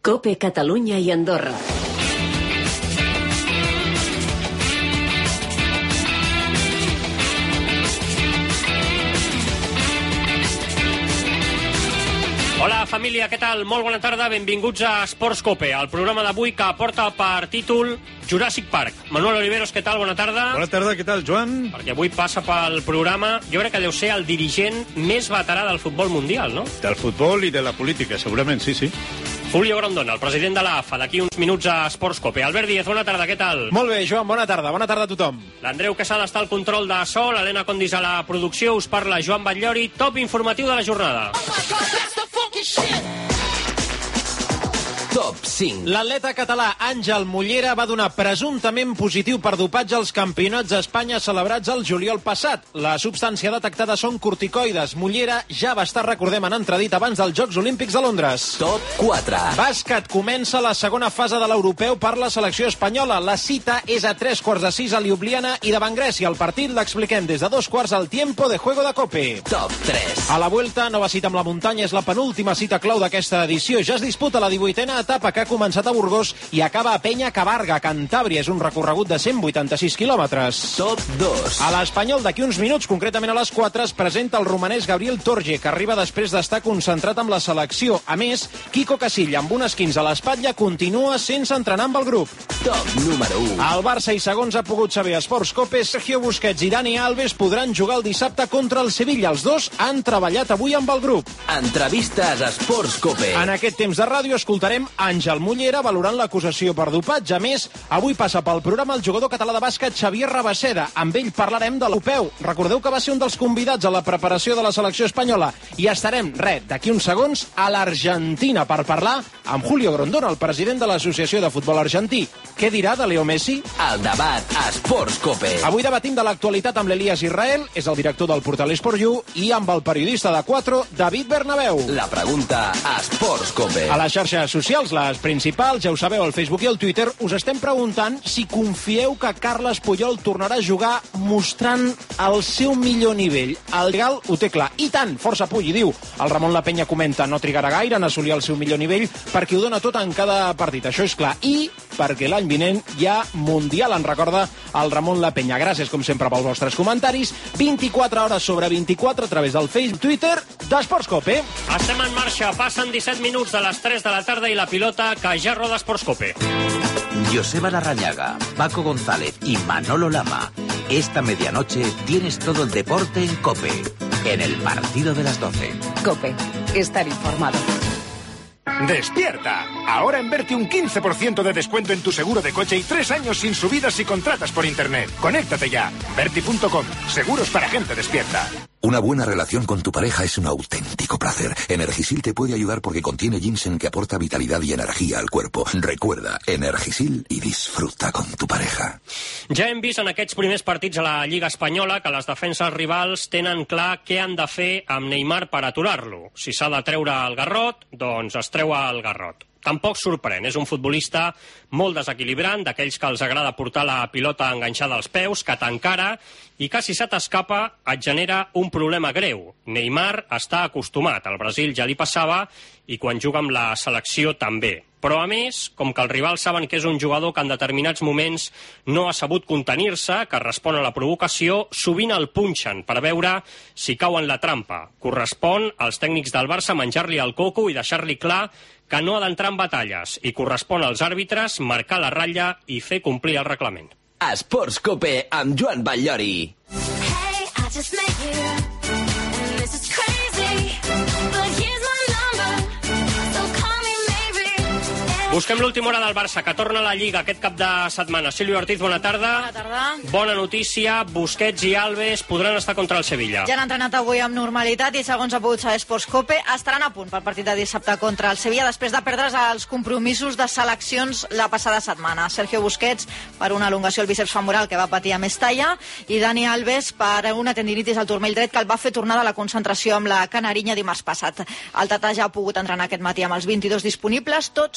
COPE Catalunya i Andorra. Hola família, què tal? Molt bona tarda, benvinguts a Esports COPE, el programa d'avui que porta per títol Jurassic Park. Manuel Oliveros, què tal? Bona tarda. Bona tarda, què tal, Joan? Perquè avui passa pel programa, jo crec que deu ser el dirigent més veterà del futbol mundial, no? Del futbol i de la política, segurament, sí. Julio Grondona, el president de l'AFA, d'aquí uns minuts a Esports COPE. Albert Díez, bona tarda, què tal? Molt bé, Joan, bona tarda a tothom. L'Andreu Quesada està al control de so, l'Helena Condis a la producció, us parla Joan Batllori, top informatiu de la jornada. Top 5. L'atleta català Àngel Mollera va donar presumptament positiu per dopatge als campionats d'Espanya celebrats el juliol passat. La substància detectada són corticoides. Mollera ja va estar, recordem, en entredit abans dels Jocs Olímpics de Londres. Top 4. Bàsquet, comença la segona fase de l'europeu per la selecció espanyola. La cita és a 3:45 a Ljubljana i davant Grècia. El partit l'expliquem des de 2:15 al tiempo de juego de COPE. Top 3. A la Vuelta, nova cita amb la muntanya, és la penúltima cita clau d'aquesta edició. Ja es disputa la 18a etapa que ha començat a Burgos i acaba a Penya Cabarga, Cantàbria. És un recorregut de 186 quilòmetres. Top 2. A l'Espanyol, d'aquí uns minuts, concretament a les 4, es presenta el romanès Gabriel Torge, que arriba després d'estar concentrat amb la selecció. A més, Quico Casilla, amb unes 15 a l'espatlla, continua sense entrenar amb el grup. Top número 1. El Barça, i segons ha pogut saber Esports COPE, Sergio Busquets i Dani Alves podran jugar el dissabte contra el Sevilla. Els dos han treballat avui amb el grup. Entrevistes a Esports COPE. En aquest temps de ràdio escoltarem Àngel Mollera valorant l'acusació per dopatge. A més, avui passa pel programa el jugador català de bàsquet Xavier Rabaseda. Amb ell parlarem de l'europeu. Recordeu que va ser un dels convidats a la preparació de la selecció espanyola. I estarem, d'aquí uns segons, a l'Argentina per parlar amb Julio Grondona, el president de l'Associació de Futbol Argentí. Què dirà de Leo Messi? El debat a Esports COPE. Avui debatim de l'actualitat amb l'Elias Israel, és el director del portal Esport.yu, i amb el periodista de 4, David Bernabéu. La pregunta a Esports COPE. A les xarxes socials, les principals, ja ho sabeu, al Facebook i al Twitter, us estem preguntant si confieu que Carles Puyol tornarà a jugar mostrant el seu millor nivell. El Real ho té clar. I tant, força Puy, i diu. El Ramon La Penya comenta, no trigarà gaire en assolir el seu millor nivell perquè ho dona tot en cada partit. Això és clar. I perquè l'any vinent hi ha Mundial, en recorda el Ramon La Penya. Gràcies, com sempre, pels vostres comentaris. 24 hores sobre 24 a través del Facebook, Twitter d'Esports COPE. Estem en marxa, passen 17 minuts de les 3 de la tarda i la pilota que ja roda Esports COPE. Joseba Larrañaga, Paco González y Manolo Lama. Esta medianoche tienes todo el deporte en COPE, en el partido de las 12. COPE, estar informado. ¡Despierta! Ahora en Berti un 15% de descuento en tu seguro de coche y 3 años sin subidas si contratas por internet. Conéctate ya. Berti.com. Seguros para gente despierta. Una buena relación con tu pareja es un auténtico placer. Energisil te puede ayudar porque contiene ginseng que aporta vitalidad y energía al cuerpo. Recuerda, Energisil y disfruta con tu pareja. Ja hem vist en aquests primers partits a la Lliga Espanyola que les defenses rivals tenen clar què han de fer amb Neymar per aturar-lo. Si s'ha de treure el garrot, doncs es treu el garrot. Tampoc sorprèn, és un futbolista molt desequilibrant, d'aquells que els agrada portar la pilota enganxada als peus, que t'encara i que si se t'escapa et genera un problema greu. Neymar està acostumat, al Brasil ja li passava i quan juga amb la selecció també. Però a més, com que els rivals saben que és un jugador que en determinats moments no ha sabut contenir-se, que respon a la provocació, sovint el punxen per veure si cau en la trampa. Correspon als tècnics del Barça menjar-li el coco i deixar-li clar que no ha d'entrar en batalles, i correspon als àrbitres marcar la ratlla i fer complir el reglament. Esports COPE amb Joan Batllori. Hey, I just met you, and this is crazy, but here's my number, so call me maybe. Busquem l'última hora del Barça, que torna a la Lliga aquest cap de setmana. Sílvia Ortiz, bona tarda. Bona tarda. Bona notícia, Busquets i Alves podran estar contra el Sevilla. Ja han entrenat avui amb normalitat i, segons ha pogut saber Esports COPE, estaran a punt pel partit de dissabte contra el Sevilla després de perdre's els compromisos de seleccions la passada setmana. Sergio Busquets per una elongació al bíceps femoral que va patir a Mestalla i Dani Alves per una tendinitis al turmell dret que el va fer tornar de la concentració amb la Canarinya dimarts passat. El Tata ja ha pogut entrenar aquest matí amb els 22 disponibles, tots menys Carles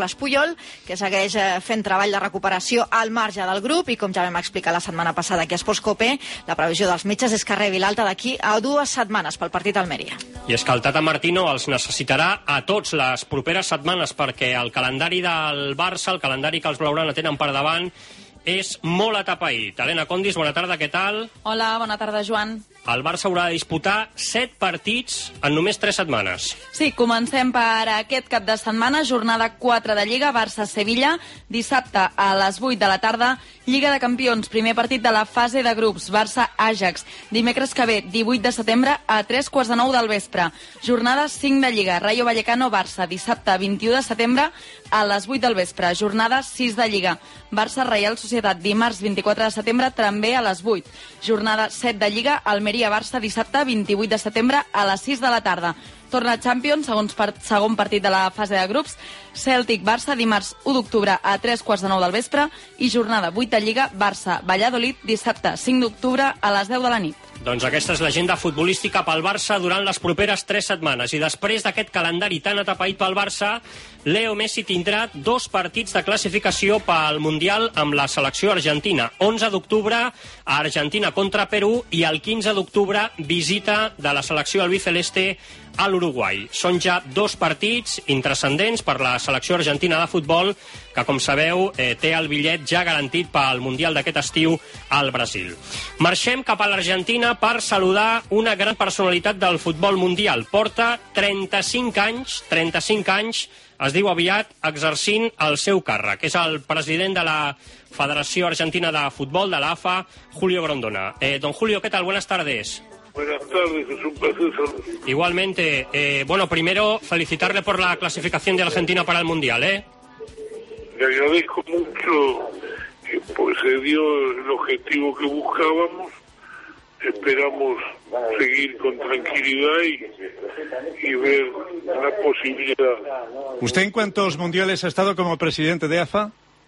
Carles Puyol, que segueix fent treball de recuperació al marge del grup, i com ja vam explicar la setmana passada aquí a Esports Cope, la previsió dels metges és que rebi l'alta d'aquí a 2 setmanes pel partit Almeria. I és que el Tata Martino els necessitarà a tots les properes setmanes, perquè el calendari del Barça, el calendari que els blaugrana tenen per davant, és molt atapeït. Helena Condis, bona tarda, què tal? Hola, bona tarda, Joan. El Barça haurà de disputar 7 partits en només 3 setmanes. Sí, comencem per aquest cap de setmana, jornada 4 de Lliga, Barça-Sevilla, dissabte a les 8 de la tarda, Lliga de Campions, primer partit de la fase de grups, Barça-Àjax, dimecres que ve, 18 de setembre, a 3:15 del vespre. Jornada 5 de Lliga, Rayo Vallecano-Barça, dissabte 21 de setembre, a les 8 del vespre. Jornada 6 de Lliga, Barça-Reial Societat, dimarts 24 de setembre, també a les 8. Jornada 7 de Lliga, Almeria-Barça, dissabte 28 de setembre, a les 6 de la tarda. Torna Champions, segon partit de la fase de grups, Celtic-Barça, dimarts 1 d'octubre a 3:15 del vespre, i jornada 8 de Lliga, Barça-Valladolid, dissabte 5 d'octubre a les 10 de la nit. Doncs aquesta és l'agenda futbolística pel Barça durant les properes 3 setmanes. I després d'aquest calendari tan atapeït pel Barça, Leo Messi tindrà 2 partits de classificació pel Mundial amb la selecció argentina. 11 d'octubre a Argentina contra Perú i el 15 d'octubre visita de la selecció albiceleste a l'Uruguai. Són ja 2 partits intrascendents per la selecció argentina de futbol, que, com sabeu, té el bitllet ja garantit pel Mundial d'aquest estiu al Brasil. Marxem cap a l'Argentina per saludar una gran personalitat del futbol mundial. Porta 35 anys, es diu aviat, exercint el seu càrrec. És el president de la Federació Argentina de Futbol, de la AFA, Julio Grondona. Don Julio, ¿qué tal? Buenas tardes. Buenas tardes, es un placer saludar. Igualmente. Bueno, primero felicitarle por la clasificación de Argentina para el Mundial, ¿eh? Le agradezco mucho, pues se dio el objetivo que buscábamos. Esperamos seguir con tranquilidad y ver la posibilidad. ¿Usted en cuántos mundiales ha estado como presidente de AFA?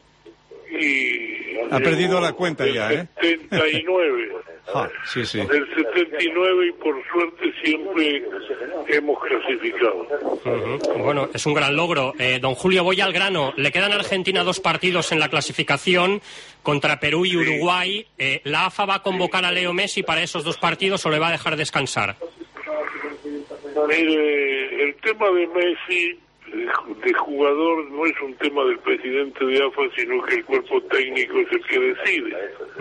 Ha perdido la cuenta ya, ¿eh? 79. Sí. Del 79 y por suerte siempre hemos clasificado. Bueno, es un gran logro. Don Julio, voy al grano. Le quedan a Argentina 2 partidos en la clasificación contra Perú y Uruguay. ¿La AFA va a convocar a Leo Messi para esos 2 partidos o le va a dejar descansar? Mire, el tema de Messi, de jugador, no es un tema del presidente de AFA, sino que el cuerpo técnico es el que decide.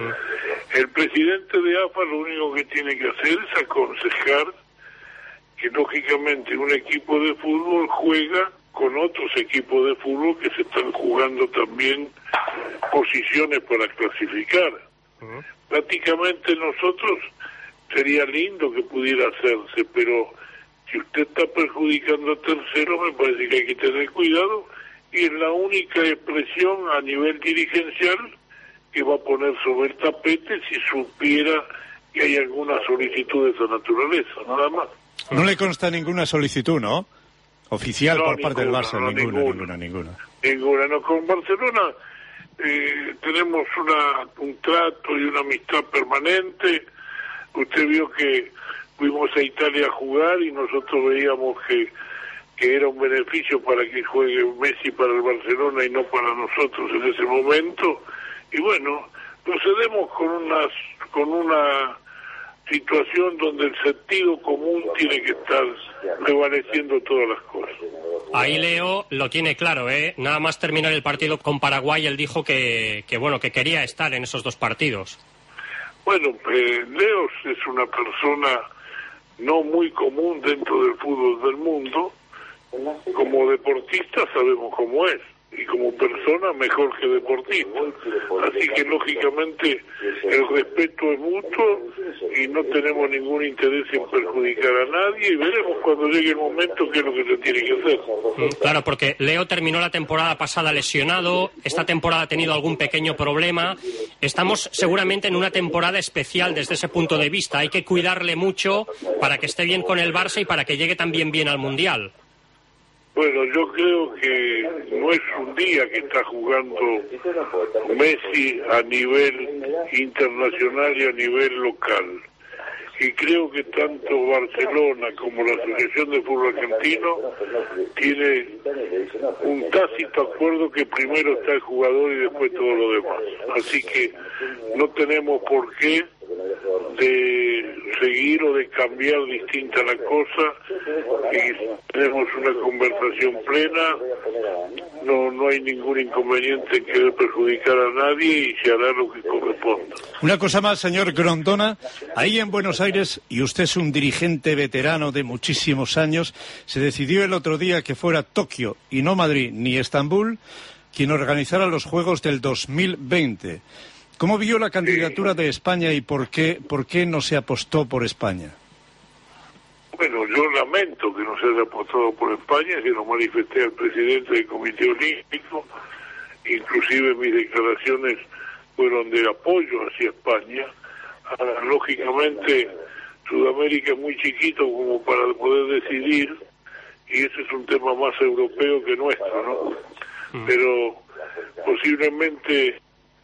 El presidente de AFA lo único que tiene que hacer es aconsejar que lógicamente un equipo de fútbol juega con otros equipos de fútbol que se están jugando también posiciones para clasificar. Prácticamente nosotros sería lindo que pudiera hacerse, pero si usted está perjudicando a terceros, me parece que hay que tener cuidado, y es la única expresión a nivel dirigencial que va a poner sobre el tapete si supiera que hay alguna solicitud de esa naturaleza, nada más. No le consta ninguna solicitud, ¿no? Oficial por parte del Barça, ninguna. Ninguna, no. Con Barcelona tenemos un trato y una amistad permanente. Usted vio que fuimos a Italia a jugar y nosotros veíamos que era un beneficio para que juegue Messi para el Barcelona y no para nosotros en ese momento. Y bueno, procedemos con una situación donde el sentido común tiene que estar prevaleciendo todas las cosas. Ahí Leo lo tiene claro, ¿eh? Nada más terminar el partido con Paraguay, él dijo que quería estar en esos 2 partidos. Bueno, Leo es una persona no muy común dentro del fútbol del mundo. Como deportista sabemos cómo es, y como persona mejor que deportista. Así que lógicamente el respeto es mutuo y no tenemos ningún interés en perjudicar a nadie, y veremos cuando llegue el momento qué es lo que se tiene que hacer. Claro, porque Leo terminó la temporada pasada lesionado, esta temporada ha tenido algún pequeño problema. Estamos seguramente en una temporada especial desde ese punto de vista. Hay que cuidarle mucho para que esté bien con el Barça y para que llegue también bien al Mundial. Bueno, yo creo que no es un día que está jugando Messi a nivel internacional y a nivel local. que creo que tanto Barcelona como la Asociación de Fútbol Argentino tiene un tácito acuerdo que primero está el jugador y después todo lo demás. Así que no tenemos por qué de seguir o de cambiar distinta la cosa, y tenemos una conversación plena, no hay ningún inconveniente en querer perjudicar a nadie y se hará lo que corresponda. Una cosa más, señor Grondona, ahí en Buenos Aires, y usted es un dirigente veterano de muchísimos años, se decidió el otro día que fuera Tokio y no Madrid ni Estambul quien organizara los Juegos del 2020. ¿Cómo vio la candidatura de España y por qué no se apostó por España? Bueno, yo lamento que no se haya apostado por España, se lo manifesté al presidente del Comité Olímpico, inclusive mis declaraciones fueron de apoyo hacia España. Lógicamente, Sudamérica es muy chiquito como para poder decidir, y ese es un tema más europeo que nuestro, ¿no? Pero posiblemente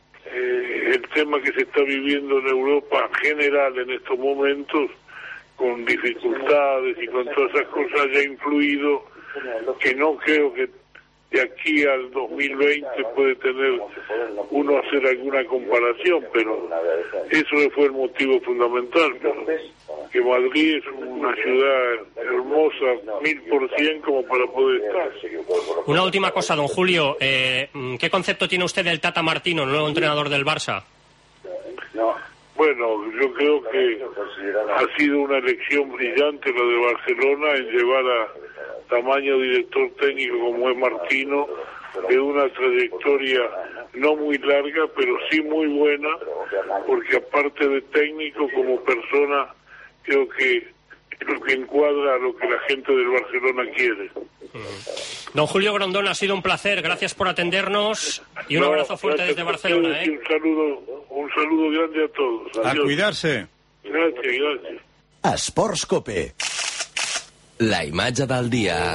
el tema que se está viviendo en Europa en general en estos momentos, con dificultades y con todas esas cosas, haya influido, que no creo que de aquí al 2020 puede tener uno hacer alguna comparación, pero eso fue el motivo fundamental, que Madrid es una ciudad hermosa 1000% como para poder estar. Una última cosa, don Julio, ¿qué concepto tiene usted del Tata Martino, el nuevo entrenador del Barça? Bueno, yo creo que ha sido una elección brillante la de Barcelona en llevar a tamaño director técnico como es Martino, de una trayectoria no muy larga, pero sí muy buena, porque aparte de técnico, como persona, creo que es lo que encuadra a lo que la gente del Barcelona quiere. Don Julio Grondona, ha sido un placer, gracias por atendernos y un abrazo fuerte desde Barcelona. Un saludo grande a todos. Adiós. A cuidarse. Gracias. Esports Cope. La imatge del dia.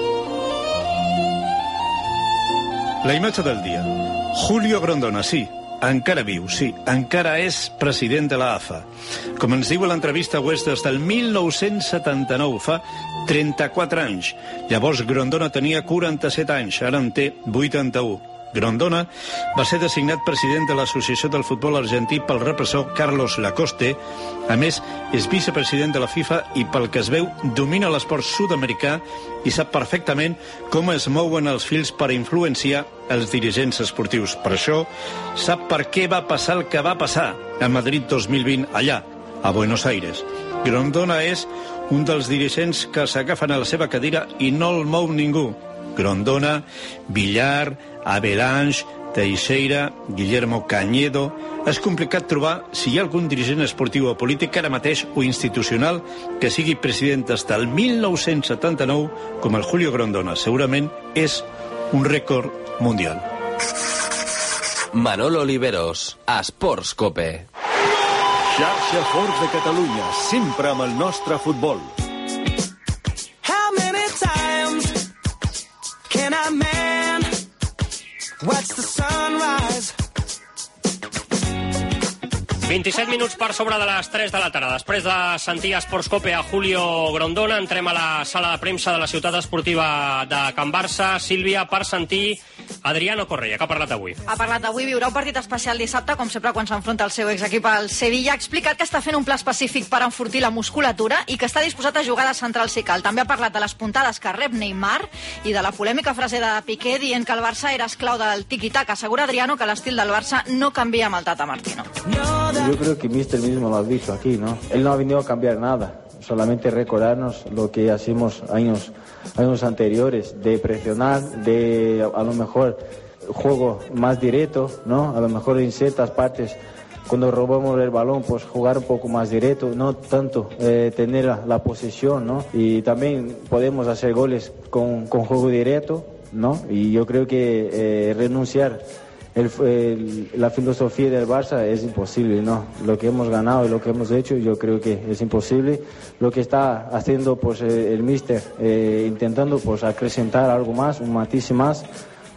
La imatge del dia. Julio Grondona, sí, encara viu, sí, encara és president de la AFA. Com ens diu a l'entrevista West, des del 1979, fa 34 anys. Llavors Grondona tenia 47 anys, ara en té 81. Grondona va ser designat president de l'Associació del Futbol Argentí pel repressor Carlos Lacoste. A més, és vicepresident de la FIFA i, pel que es veu, domina l'esport sud-americà i sap perfectament com es mouen els fils per influenciar els dirigents esportius. Per això, sap per què va passar el que va passar a Madrid 2020 allà, a Buenos Aires. Grondona és un dels dirigents que s'agafen a la seva cadira i no el mou ningú. Grondona, Villar, Avelange, Teixeira, Guillermo Cañedo... És complicat trobar si hi ha algun dirigent esportiu o polític ara mateix o institucional que sigui president des del 1979 com el Julio Grondona. Segurament és un rècord mundial. Manolo Oliveros, Esports Cope. Xarxa Forts de Catalunya, sempre amb el nostre futbol. How many times can I man watch the sunrise? 27 minuts per sobre de les 3 de la tarda. Després de sentir Esports Cope a Julio Grondona, entrem a la sala de premsa de la ciutat esportiva de Can Barça. Sílvia, per sentir Adriano Correia, que ha parlat avui. Ha parlat avui, viurà un partit especial dissabte, com sempre quan s'enfronta el seu exequip al Sevilla. Ha explicat que està fent un pla específic per enfortir la musculatura i que està disposat a jugar de central si cal. També ha parlat de les puntades que rep Neymar i de la polèmica frase de Piqué dient que el Barça era esclau del tiki-taka. Assegura Adriano que l'estil del Barça no canvia amb el Tata Martino. Yo creo que Mister mismo lo ha dicho aquí, ¿no? Él no ha venido a cambiar nada, solamente recordarnos lo que hacíamos años anteriores, de presionar, de a lo mejor juego más directo, ¿no? A lo mejor en ciertas partes, cuando robamos el balón, pues jugar un poco más directo, no tanto tener la posesión, ¿no? Y también podemos hacer goles con juego directo, ¿no? Y yo creo que renunciar la filosofía del Barça es imposible, ¿no? Lo que hemos ganado y lo que hemos hecho, yo creo que es imposible. Lo que está haciendo pues el míster, intentando pues acrecentar algo más, un matiz más,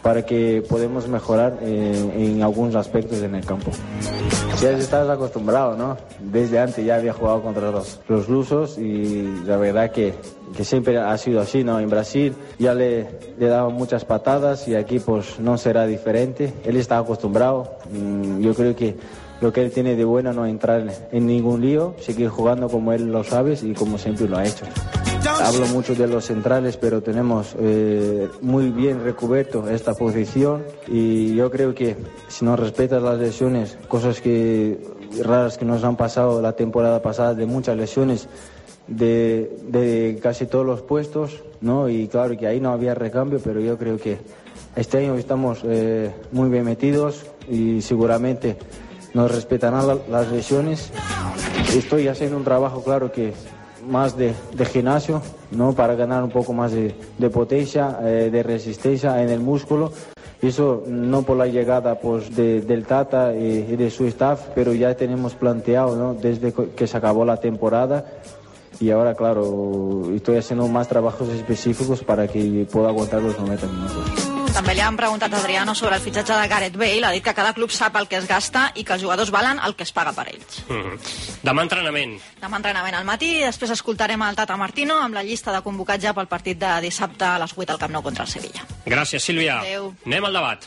para que podamos mejorar en algunos aspectos en el campo. Ya estás acostumbrado, ¿no? Desde antes ya había jugado contra los lusos y la verdad que siempre ha sido así, ¿no? En Brasil ya le daban muchas patadas y aquí pues no será diferente. Él está acostumbrado. Yo creo que lo que él tiene de bueno no es entrar en ningún lío, seguir jugando como él lo sabe y como siempre lo ha hecho. Hablo mucho de los centrales, pero tenemos muy bien recubierto esta posición y yo creo que si no respetas las lesiones, cosas raras que nos han pasado la temporada pasada, de muchas lesiones de casi todos los puestos, ¿no? Y claro que ahí no había recambio, pero yo creo que este año estamos muy bien metidos y seguramente nos respetarán las lesiones. Estoy haciendo un trabajo, claro que más de gimnasio, ¿no? Para ganar un poco más de potencia, de resistencia en el músculo. Eso no por la llegada pues del Tata y de su staff, pero ya tenemos planteado, ¿no? Desde que se acabó la temporada. Y ahora, claro, estoy haciendo más trabajos específicos para que pueda aguantar los 90 minutos. També li han preguntat a Adriano sobre el fitxatge de Gareth Bale. Ha dit que cada club sap el que es gasta i que els jugadors valen el que es paga per ells. Demà entrenament. Demà entrenament al matí, després escoltarem el Tata Martino amb la llista de convocats ja pel partit de dissabte a les 8 al Camp Nou contra el Sevilla. Gràcies, Sílvia. Adéu. Anem al debat.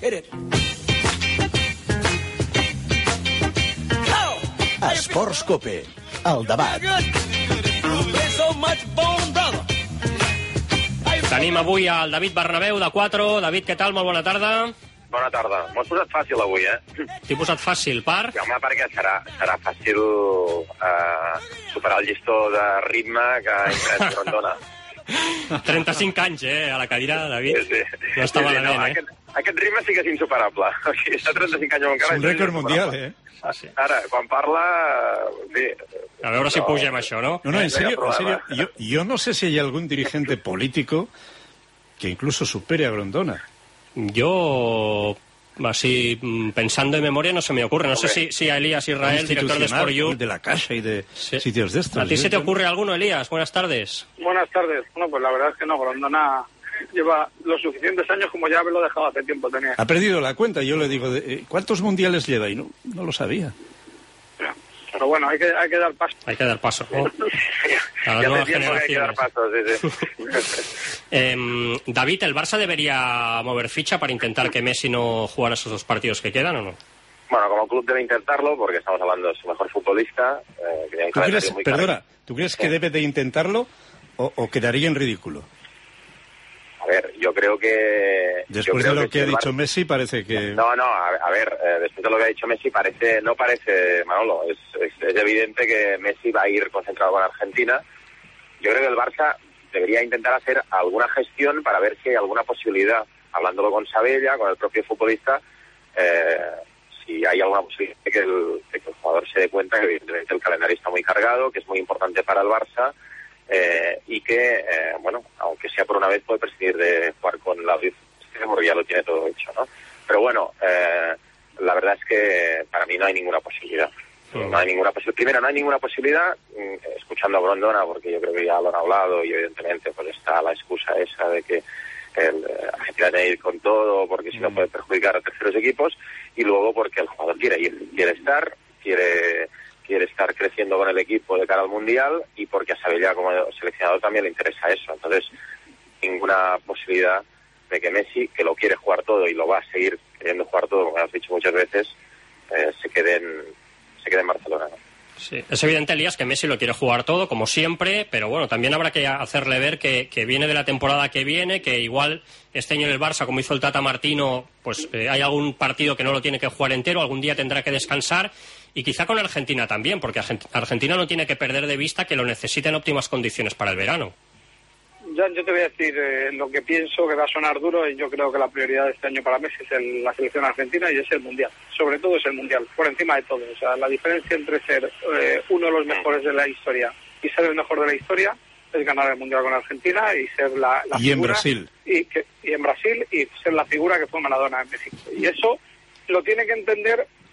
Esports Cope, el debat. Tenim avui el David Bernabéu, de 4. David, què tal? Molt bona tarda. Bona tarda. M'ho has posat fàcil avui, T'he posat fàcil, per? Sí, home, perquè serà fàcil superar el llistó de ritme que ha imprès Grondona. 35 anys, a la cadira, David. Sí. No està malament, Aquest ritme sí que és insuperable. Està 35 anys encara. És un rècord mundial, Sí. Ara, quan parla... Sí. A veure si pugem això, ¿no? No, en serio, yo no sé si hay algún dirigente político que incluso supere a Grondona. Yo, así, pensando en memoria, no se me ocurre. No sé si a Elías Israel, director de Sport You... de la Caixa y de sitios de estos. ¿A ti se te ocurre alguno, Elías? Buenas tardes. Buenas tardes. Bueno, pues la verdad es que no, Grondona lleva los suficientes años como ya lo dejado hace tiempo. Tenía. Ha perdido la cuenta. Yo le digo, ¿cuántos mundiales lleva? Y no lo sabía. Pero bueno, hay que dar paso. Hay que dar paso. A las nuevas generaciones. David, ¿el Barça debería mover ficha para intentar que Messi no jugara esos 2 partidos que quedan o no? Bueno, como club debe intentarlo porque estamos hablando de su mejor futbolista. ¿Tú crees que debe de intentarlo o quedaría en ridículo? A ver, yo creo que... Después de lo que ha dicho Messi parece que... No, a ver, después de lo que ha dicho Messi no parece, Manolo, es evidente que Messi va a ir concentrado con Argentina. Yo creo que el Barça debería intentar hacer alguna gestión para ver si hay alguna posibilidad, hablándolo con Sabella, con el propio futbolista, si hay alguna posibilidad de que el jugador se dé cuenta que evidentemente el calendario está muy cargado, que es muy importante para el Barça, y que, bueno, aunque sea por una vez, puede prescindir de jugar con la Audiencia porque ya lo tiene todo hecho, ¿no? Pero bueno, la verdad es que para mí no hay ninguna posibilidad. No hay ninguna posibilidad. Primero, no hay ninguna posibilidad, escuchando a Grondona, porque yo creo que ya lo han hablado y evidentemente pues está la excusa esa de que Argentina tiene que ir con todo porque si no puede perjudicar a terceros equipos, y luego porque el jugador quiere ir, quiere estar creciendo con el equipo de cara al Mundial y porque a Sabella como seleccionador también le interesa eso. Entonces, ninguna posibilidad de que Messi, que lo quiere jugar todo y lo va a seguir queriendo jugar todo, como has dicho muchas veces, se quede en Barcelona, ¿no? Sí, es evidente, Elías, que Messi lo quiere jugar todo, como siempre, pero bueno, también habrá que hacerle ver que viene de la temporada que viene, que igual este año en el Barça, como hizo el Tata Martino, pues hay algún partido que no lo tiene que jugar entero, algún día tendrá que descansar, y quizá con Argentina también, porque Argentina no tiene que perder de vista que lo necesita en óptimas condiciones para el verano. Yo te voy a decir lo que pienso, que va a sonar duro, y yo creo que la prioridad de este año para Messi es la selección argentina y es el Mundial. Sobre todo es el Mundial, por encima de todo. O sea, la diferencia entre ser uno de los mejores de la historia y ser el mejor de la historia es ganar el Mundial con Argentina y ser la y figura... en Brasil. Y en Brasil y ser la figura que fue Maradona en México. Y eso lo tiene que entender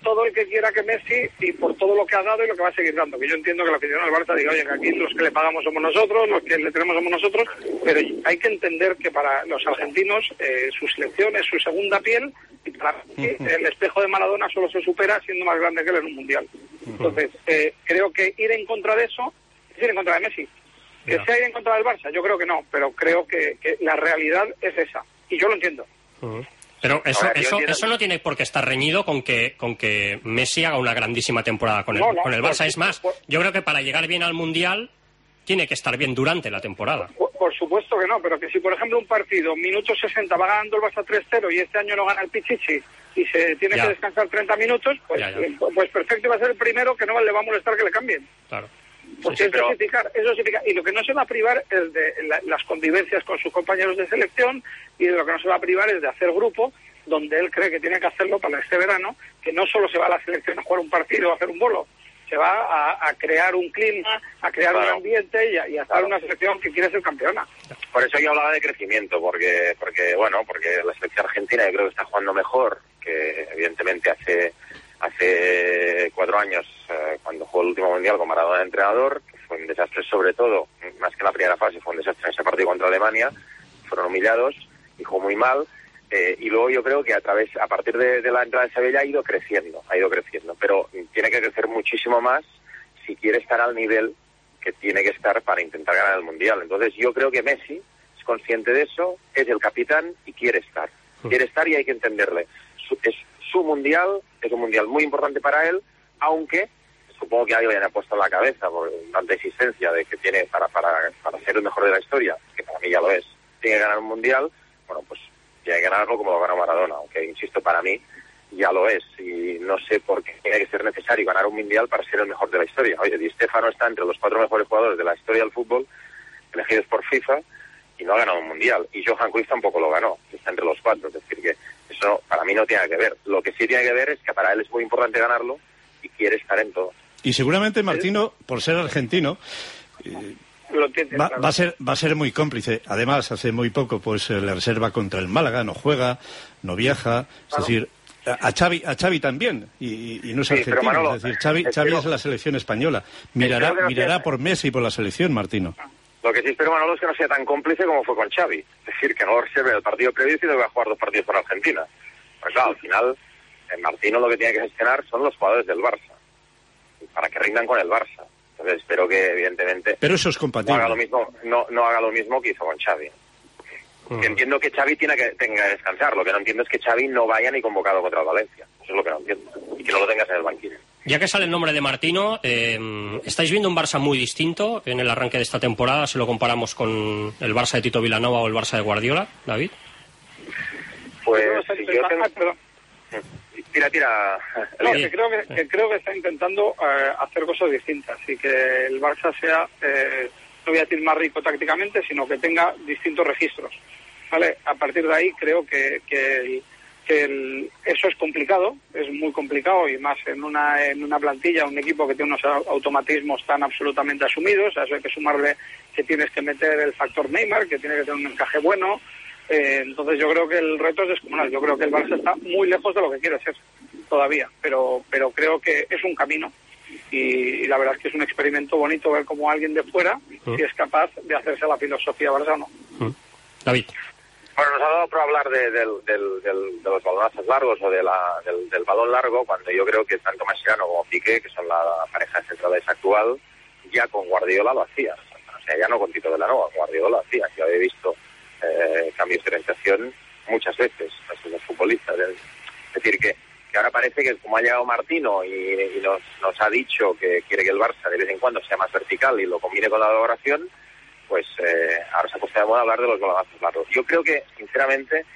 todo el que quiera que Messi, y por todo lo que ha dado y lo que va a seguir dando. Que yo entiendo que la afición del Barça diga, oye, que aquí los que le pagamos somos nosotros, los que le tenemos somos nosotros, pero hay que entender que para los argentinos su selección es su segunda piel, y para mí el espejo de Maradona solo se supera siendo más grande que él en un mundial. Entonces, creo que ir en contra de eso es ir en contra de Messi. ¿Que sea ir en contra del Barça? Yo creo que no, pero creo que la realidad es esa, y yo lo entiendo. Pero eso no tiene por qué estar reñido con que Messi haga una grandísima temporada con el Barça. Es más, yo creo que para llegar bien al Mundial tiene que estar bien durante la temporada. Por supuesto que no, pero que si, por ejemplo, un partido, minuto 60, va ganando el Barça 3-0 y este año no gana el Pichichi y se tiene que descansar 30 minutos, pues perfecto, va a ser el primero que no le va a molestar que le cambien. Claro. Porque eso significa, y lo que no se va a privar es de las convivencias con sus compañeros de selección, y de lo que no se va a privar es de hacer grupo, donde él cree que tiene que hacerlo para este verano, que no solo se va a la selección a jugar un partido o a hacer un bolo, se va a crear un clima, a crear un ambiente y a estar una selección que quiere ser campeona. Por eso yo hablaba de crecimiento, porque la selección argentina yo creo que está jugando mejor que evidentemente hace 4 años, cuando jugó el último mundial con Maradona de entrenador, que fue un desastre, sobre todo, más que en la primera fase, fue un desastre en ese partido contra Alemania, fueron humillados y jugó muy mal. Y luego yo creo que a partir de la entrada de Sevilla ha ido creciendo, pero tiene que crecer muchísimo más si quiere estar al nivel que tiene que estar para intentar ganar el Mundial. Entonces yo creo que Messi es consciente de eso, es el capitán y quiere estar y hay que entenderle. Es su Mundial, es un Mundial muy importante para él, aunque supongo que alguien le haya puesto en la cabeza por tanta insistencia de que tiene para ser el mejor de la historia, que para mí ya lo es, tiene que ganar un Mundial, bueno, pues tiene que ganarlo como lo ganó Maradona, aunque, insisto, para mí ya lo es, y no sé por qué tiene que ser necesario ganar un Mundial para ser el mejor de la historia. Oye, Di Stéfano está entre los 4 mejores jugadores de la historia del fútbol, elegidos por FIFA, y no ha ganado un Mundial, y Johan Cruyff tampoco lo ganó, está entre los 4, es decir, que eso para mí no tiene que ver. Lo que sí tiene que ver es que para él es muy importante ganarlo, y quiere estar en todo. Y seguramente Martino, por ser argentino, va a ser muy cómplice. Además, hace muy poco pues le reserva contra el Málaga, no juega, no viaja, es decir, a Xavi también, y no es argentino, Manolo, es decir, Xavi es la selección española. Mirará por Messi y por la selección, Martino. Lo que sí espero, Manolo, es que no sea tan cómplice como fue con Xavi, es decir, que no reserve el partido previo y que va a jugar 2 partidos con Argentina. Pues claro, al final, Martino lo que tiene que gestionar son los jugadores del Barça, para que rindan con el Barça. Entonces espero que, evidentemente, pero eso es compatible. No haga lo mismo que hizo con Xavi. Que entiendo que Xavi tenga que descansar. Lo que no entiendo es que Xavi no vaya ni convocado contra el Valencia. Eso es lo que no entiendo. Y que no lo tengas en el banquillo. Ya que sale el nombre de Martino, ¿estáis viendo un Barça muy distinto en el arranque de esta temporada si lo comparamos con el Barça de Tito Vilanova o el Barça de Guardiola, David? Pues si yo tengo... Tira. No, que creo que está intentando hacer cosas distintas y que el Barça sea, no voy a decir más rico tácticamente, sino que tenga distintos registros. ¿Vale? A partir de ahí creo que eso es complicado, es muy complicado, y más en una plantilla, un equipo que tiene unos automatismos tan absolutamente asumidos. A eso hay que sumarle que tienes que meter el factor Neymar, que tiene que tener un encaje bueno. Entonces yo creo que el reto es descomunal. Yo creo que el Barça está muy lejos de lo que quiere ser todavía, pero creo que es un camino, y la verdad es que es un experimento bonito ver cómo alguien de fuera si es capaz de hacerse la filosofía Barça o no. David. Bueno, nos ha dado por hablar de los balonazos largos o del balón largo, cuando yo creo que tanto Mascherano como Piqué, que son la pareja centrales actual, ya con Guardiola lo hacían. O sea, ya no con Tito Vilanova, Guardiola lo hacía. Yo había visto cambios de orientación muchas veces a los futbolistas. Es decir, que ahora parece que como ha llegado Martino y nos ha dicho que quiere que el Barça de vez en cuando sea más vertical y lo combine con la elaboración, pues ahora se ha puesto de moda hablar de los balonazos largos. Yo creo que, sinceramente,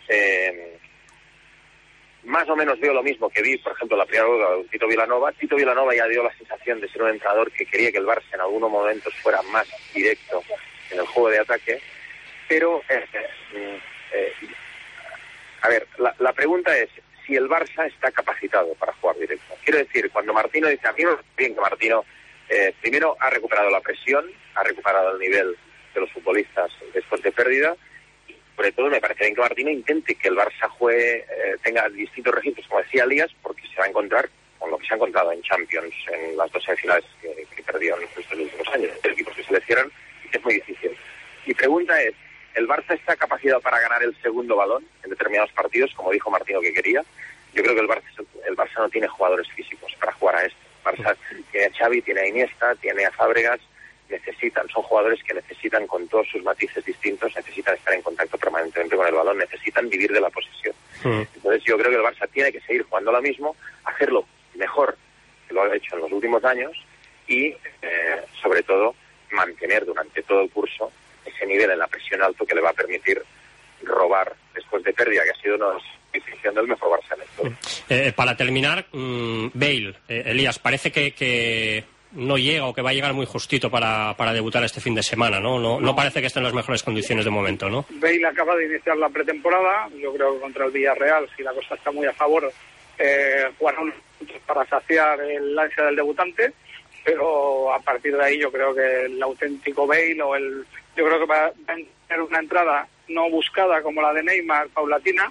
más o menos veo lo mismo que vi, por ejemplo, la primera vuelta de Tito Vilanova. Tito Vilanova ya dio la sensación de ser un entrenador que quería que el Barça en algunos momentos fuera más directo en el juego de ataque. Pero, a ver, la pregunta es si el Barça está capacitado para jugar directo. Quiero decir, cuando Martino dice, a mí no bien que Martino primero ha recuperado la presión, ha recuperado el nivel de los futbolistas después de pérdida, sobre todo me parece bien que Martino intente que el Barça juegue, tenga distintos registros, como decía Elías, porque se va a encontrar con lo que se ha encontrado en Champions, en las 2 semifinales que perdió en estos últimos años, los equipos que se le cierran, es muy difícil. Mi pregunta es, ¿el Barça está capacitado para ganar el segundo balón en determinados partidos, como dijo Martino que quería? Yo creo que el Barça no tiene jugadores físicos para jugar a esto. El Barça tiene a Xavi, tiene a Iniesta, tiene a Fábregas, son jugadores que necesitan, con todos sus matices distintos, necesitan estar en contacto permanentemente con el balón, necesitan vivir de la posesión. Entonces yo creo que el Barça tiene que seguir jugando lo mismo, hacerlo mejor que lo ha hecho en los últimos años y, sobre todo, mantener durante todo el curso ese nivel en la presión alto que le va a permitir robar después de pérdida, que ha sido una distinción del mejor Barça en esto. Para terminar, Bale, Elías, parece que no llega o que va a llegar muy justito para debutar este fin de semana, ¿no? No parece que esté en las mejores condiciones de momento, ¿no? Bale acaba de iniciar la pretemporada, yo creo que contra el Villarreal, si la cosa está muy a favor, jugará unos minutos para saciar el ansia del debutante, pero a partir de ahí yo creo que el auténtico Bale yo creo que va a tener una entrada no buscada como la de Neymar, paulatina,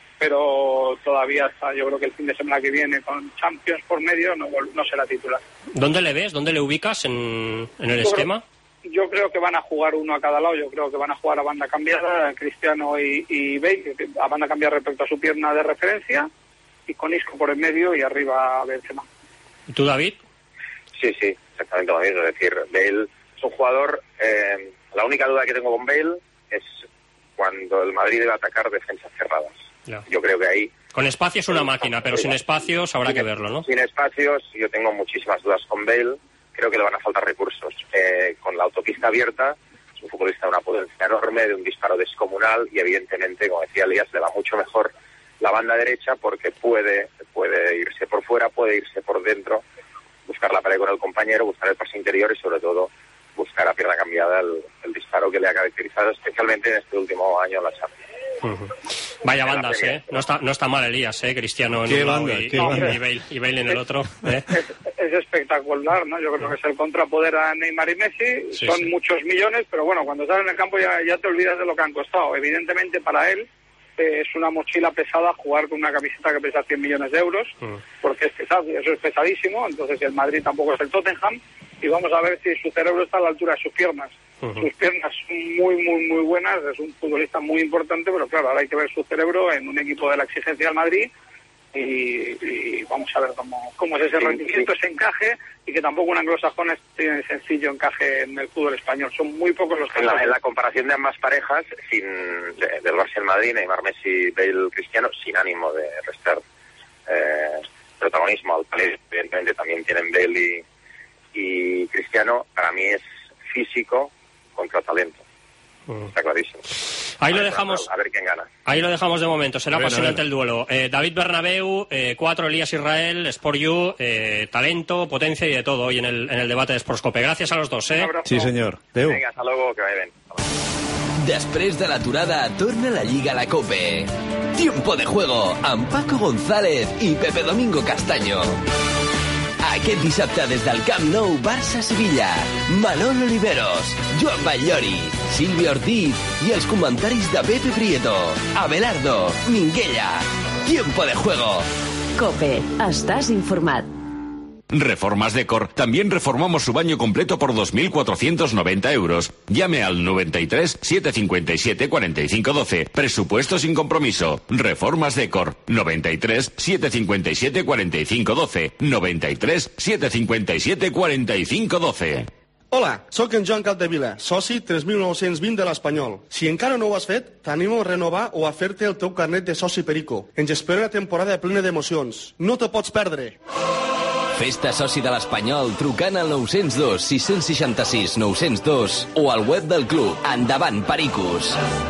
pero todavía está, yo creo que el fin de semana que viene con Champions por medio no será titular. ¿Dónde le ves? ¿Dónde le ubicas en el esquema? Yo creo que van a jugar uno a cada lado, yo creo que van a jugar a banda cambiada, Cristiano y Bale, a banda cambiada respecto a su pierna de referencia, y con Isco por el medio y arriba Benzema. ¿Y tú, David? Sí, exactamente lo mismo, es decir, Bale es un jugador, la única duda que tengo con Bale es cuando el Madrid debe atacar defensas cerradas. Ya. Yo creo que ahí... Con espacio es una máquina, pero sin espacios habrá que verlo, ¿no? Sin espacios, yo tengo muchísimas dudas con Bale. Creo que le van a faltar recursos. Con la autopista abierta, es un futbolista de una potencia enorme, de un disparo descomunal y, evidentemente, como decía Elías, le va mucho mejor la banda derecha porque puede irse por fuera, puede irse por dentro, buscar la pared con el compañero, buscar el pase interior y, sobre todo, buscar a pierna cambiada el disparo que le ha caracterizado, especialmente en este último año en la Champions. Vaya bandas, no está mal Elías, Cristiano en uno y Bale en el otro. Es espectacular, ¿no? Yo creo que es el contrapoder a Neymar y Messi. Son muchos millones, pero bueno, cuando salen en el campo ya te olvidas de lo que han costado. Evidentemente para él es una mochila pesada jugar con una camiseta que pesa 100 millones de euros, porque es pesado, y eso es pesadísimo. Entonces el Madrid tampoco es el Tottenham, y vamos a ver si su cerebro está a la altura de sus piernas. Sus piernas son muy, muy, muy buenas, es un futbolista muy importante, pero claro, ahora hay que ver su cerebro en un equipo de la exigencia del Madrid y vamos a ver cómo es ese rendimiento, ese encaje, y que tampoco un anglosajón tiene sencillo encaje en el fútbol español. Son muy pocos los casos. En la comparación de ambas parejas, del Barça y el Madrid, Neymar, Messi, Bale, Cristiano, sin ánimo de restar protagonismo al talento, evidentemente también tienen Bale y Cristiano, para mí es físico contra talento. Está clarísimo. Ahí lo dejamos. A ver quién gana. Ahí lo dejamos de momento. Será apasionante el duelo. David Bernabéu, 4 Elías Israel, Sport You, talento, potencia y de todo hoy en el debate de Sportscope. Gracias a los dos. Sí, señor. Adéu. Venga, hasta luego, que vaya bien. Després de l'aturada, torna la Lliga a la COPE. Tiempo de juego amb Paco González i Pepe Domingo Castaño. Aquest dissabte des del Camp Nou, Barça-Sevilla. Manol Oliveros, Joan Batllori, Silvia Ortiz i els comentaris de Pepe Prieto, Abelardo, Minguella. Tiempo de juego. COPE. Estás informat. Reformas Decor. También reformamos su baño completo por 2.490 euros. Llame al 93 757 45 12. Presupuesto sin compromiso. Reformas Decor. 93 757 45 12. 93 757 45 12. Hola, sóc en Joan Capdevila, soci 3.920 de l'Espanyol. Si encara no ho has fet, t'animo a renovar o a fer-te el teu carnet de soci Perico. Ens espera una temporada plena d'emocions. No te pots perdre. Festa soci de l'Espanyol trucant al 902 666 902 o al web del club. Endavant, Pericos!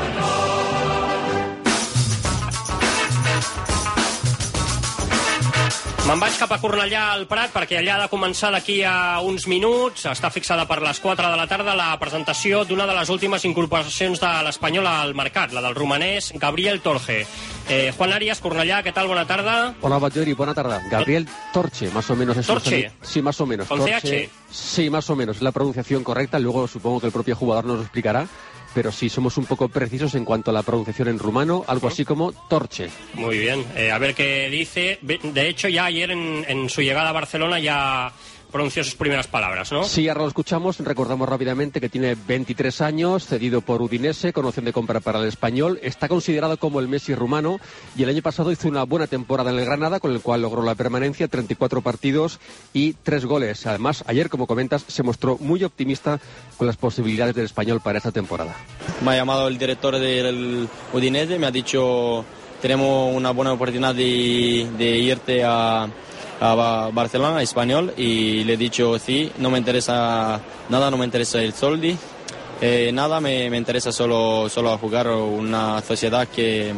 Me'n vaig cap a Cornellà al Prat perquè allà ha de començar d'aquí a uns minuts. Està fixada per les 4 de la tarda la presentació d'una de les últimes incorporacions de l'Espanyol al mercat, la del romanès Gabriel Torge. Juan Arias, Cornellà, ¿qué tal? Buena tarde. Hola, Batllori, buena tarde. Gabriel Torche, más o menos. ¿Torche? Sí, más o menos. ¿Con Torche, CH? sí, más o menos. La pronunciación correcta, luego supongo que el propio jugador nos lo explicará. pero sí somos un poco precisos en cuanto a la pronunciación en rumano, algo así como Torche. Muy bien, a ver qué dice. De hecho, ya ayer en su llegada a Barcelona ya pronunció sus primeras palabras, ¿no? Sí, ahora lo escuchamos. Recordamos rápidamente que tiene 23 años, cedido por Udinese, con opción de compra para el Español. Está considerado como el Messi rumano y el año pasado hizo una buena temporada en el Granada, con el cual logró la permanencia, 34 partidos y 3 goles. Además, ayer, como comentas, se mostró muy optimista con las posibilidades del Español para esta temporada. Me ha llamado el director del Udinese, me ha dicho tenemos una buena oportunidad de irte a Barcelona, Español, y le he dicho sí, no me interesa nada, no me interesa el soldi, nada, me interesa solo a jugar una sociedad que